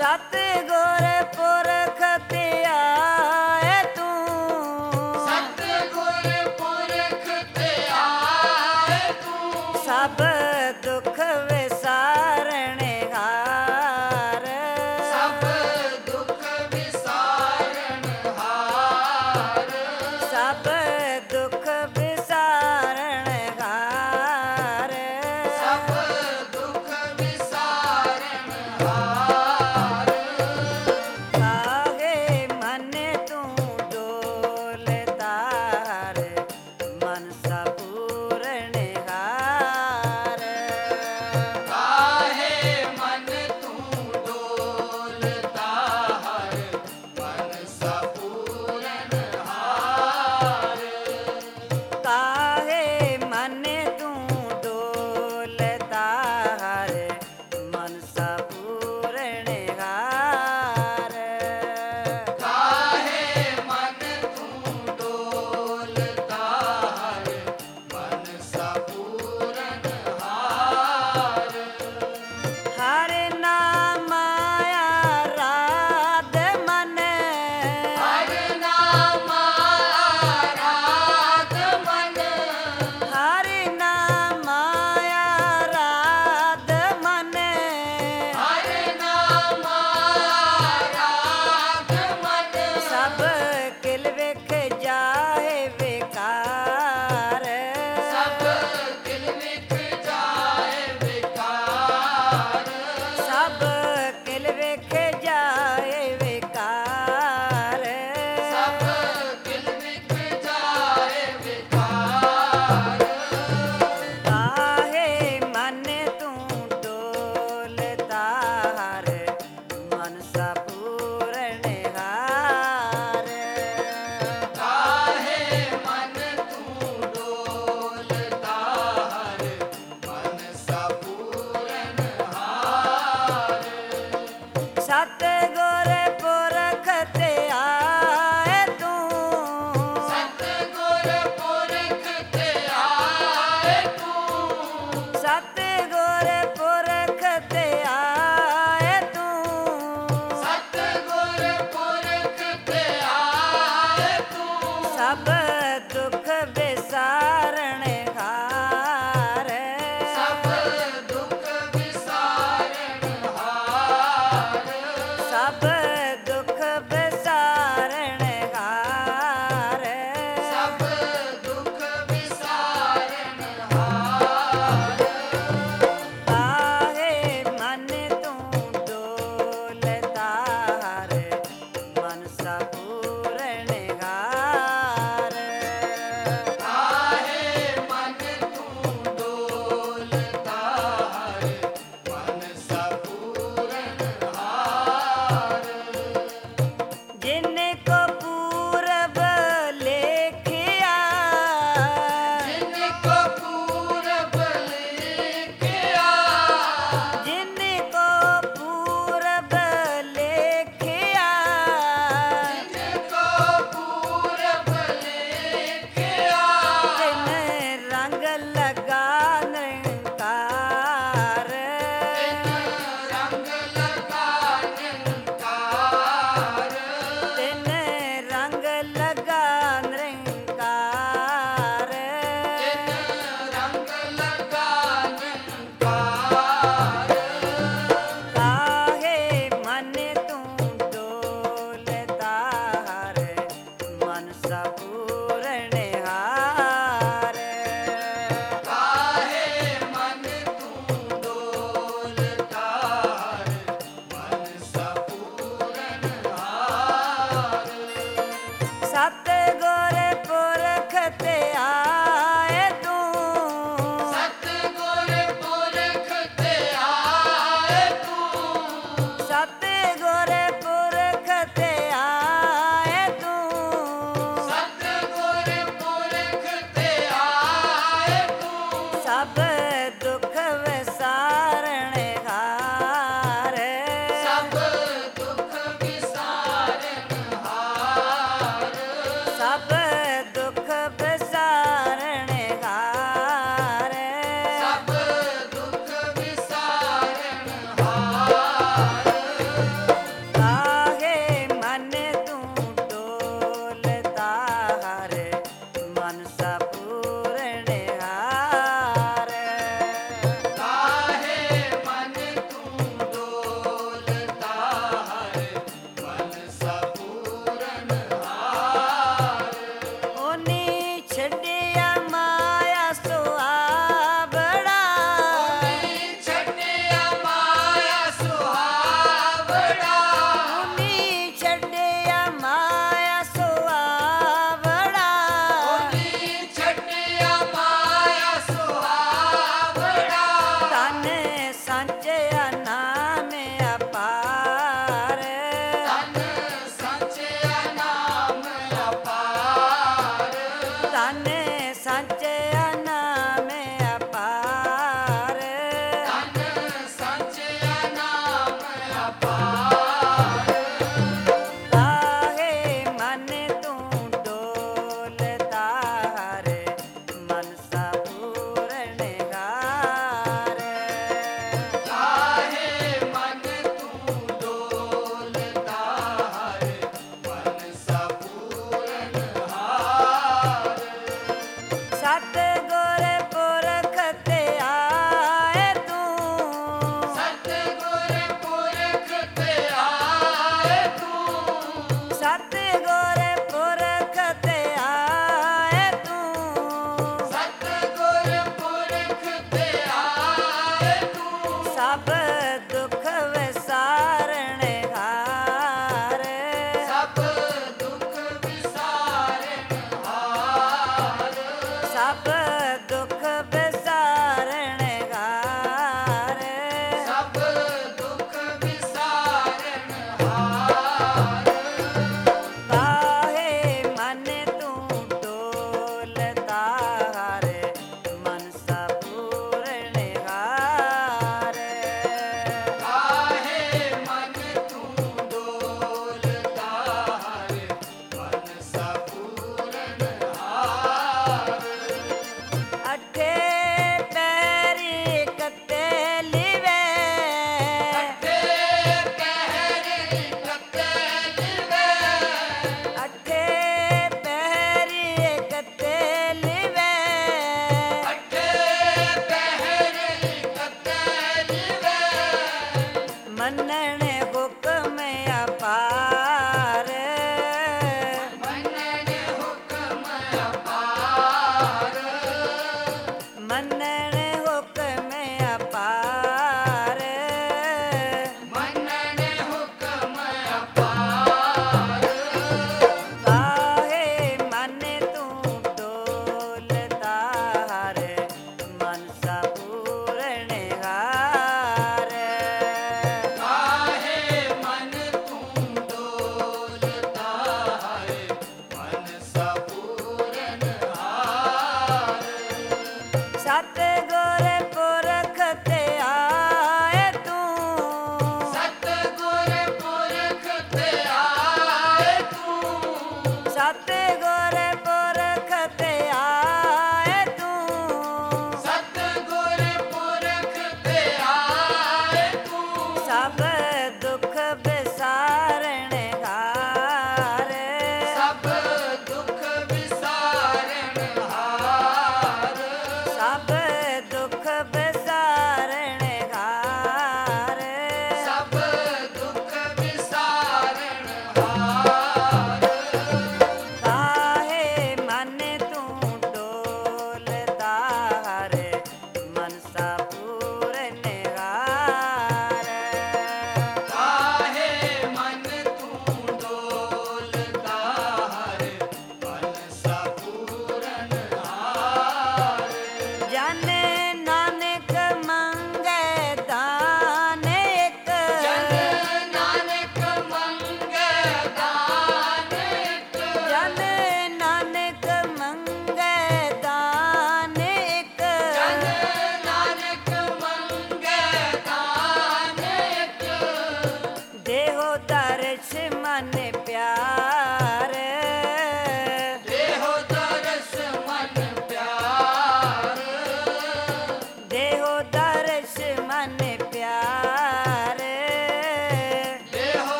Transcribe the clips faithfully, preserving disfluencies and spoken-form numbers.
सतगुर पुरख ते आए तू, सतगुर पुरख ते आए तू, सब दुख विसारण हार, सब दुख विसारण हार, सब दुख विसारण हार, सब दुख विसारण हार। काहे मन तू डोलतार, मनसा पूरण हार, काहे मन तू डोलता हर, मनसा पूरन हार। काहे मन तू डोलतार, मनसा पूरण हार, काहे मन तू डोलता हर, मनसा पूरन हार। हर नाम आया राध मन, हर नाम आराध मन, हर नाम आया राध मन, हर नाम आराध मन, सब किल विख जाए बेकार, सब किल विख जाए बेकार, सब किल विख जाए बेकार, सब किल विख जाए बेकार। काहे मन तू डोलतार, मनसा पूरण हार, काहे मन तू डोलता हर, मनसा पूरन हार। सतगुर पुरख ते आए तू, सतगुर पुरख ते आए तू, सतगुर पुरख ते आए तू, सतगुर पुरख ते आए तू, सब दुख विसारण हार, सब दुख विसारण हार, सब दुख विसारण हार, सब दुख विसारण हार। काहे मन तू डोलतार, मनसा पूरण हार, काहे मन तू डोलता हर, मनसा पूरन हार। ਉਨੀ ਛੱਡਿਆ ਮਾਇਆ ਸੁਹਾਵੜਾ ਉਨੀ ਛੱਡਿਆ ਮਾਇਆ ਸੁਹਾਵੜਾ ਤਨ ਸਾਂਝਿਆ ਨਾਮ ਅਪਾਰ ਤਨ ਸਾਚਿਆ ਨਾਮ ਅਪਾਰ ਤਨ ਸਾਂਝਿਆ ਨਾਮ ਅਪਾਰ ਤਨ ਸਾਚਿਆ ਨਾਮ ਅਪਾਰ ਕਾਹੇ ਮਨ ਤੂੰ ਡੋਲਦਾ ਹਰ ਮਨਸਾ ਪੂਰਨ ਹਾਰ ਕਾਹੇ ਮਨ ਤੂੰ ਡੋਲਦਾ ਹਰ ਮਨ ਸਪੂਰਨ ਹਾਰ ਸਤ ਗੁਰ ਪੁਰਖ ਤੇ ਆਏ ਤੂੰ ਸਤਿਗੁਰ ਪੁਰਖ ਤੇ ਆਏ ਤੂੰ ਸਤ ਗੁਰ ਪੁਰਖ ਤੇ ਆਏ ਤੂੰ ਸਤਿਗੁਰ ਪੁਰਖ ਤੇ ਆਏ ਤੂੰ ਸਭ ਦੁੱਖ ਵਿਸਾਰਣ ਹਾਰ ਸਭ ਦੁੱਖ ਵਿਸਾਰਨ ਹਾਰ ਸਭ ਦੁੱਖ ਵਿਸਾਰਣ ਹਾਰ ਸਭ ਦੁੱਖ ਵਿਸਾਰਨ ਹਾਰ ਕਾਹੇ ਮਨ ਤੂੰ ਡੋਲਦਾ ਹਰ ਮਨਸਾ ਪੂਰਨ ਹਾਰ ਕਾਹੇ ਮਨ ਤੂੰ ਡੋਲਦਾ ਹਰ ਮਨ ਸਪੂਰਨ ਹਾਰ ਅਠੇ ਪੈਰੀ ਕੱਤੇ ਲਿਵੇ ਤੇ ਕਹਿਰੇ ਕੱਤੇ ਲਿਵੇ ਅਠੇ ਪੈਰੀ ਕੱਤੇ ਲਿਵੇ ਅੱਠੇ ਪਹਿਰੇ ਕੱਤੇ ਲਿਵੇ ਮੰਨਣ ਹੁਕਮ ਅਪਾਰ ਮੰਨਣ ਹੁਕਮ ਅਪਾਰ ਮੰਨਣ ਹੁਕਮ ਅਪਾਰ ਮੰਨਣ ਹੁਕਮ ਅਪਾਰ ਕਾਹੇ ਮਨ ਤੂੰ ਡੋਲਦਾ ਹਰ ਮਨਸਾ ਪੂਰਨ ਹਾਰ ਕਾਹੇ ਮਨ ਤੂੰ ਡੋਲਦਾ ਹੈ ਮਨ ਸਪੂਰਨ ਹਾਰ ਸਤ ਗੁਰ ਪੁਰਖ ਤੇ ਆਏ ਤੂੰ ਸਤਿਗੁਰ ਪੁਰਖ ਤੇ ਆਏ ਤੂੰ ਸਤ ਗੁਰ ਪੁਰਖ ਤੇ ਆਏ ਤੂੰ ਸਤਿਗੁਰ ਪੁਰਖ ਤੇ ਆਏ ਤੂੰ ਸਭ ਦੁੱਖ ਵਿਸਾਰਣ ਹਾਰ ਸਭ ਦੁੱਖ ਵਿਸਾਰਨ ਹਾਰ ਸਭ ਦੁੱਖ ਵਿਸਾਰਣ ਹਾਰ ਸਭ ਦੁੱਖ ਵਿਸਾਰਨ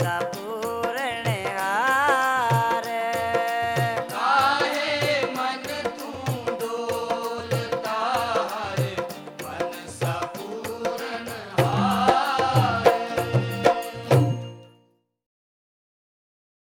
का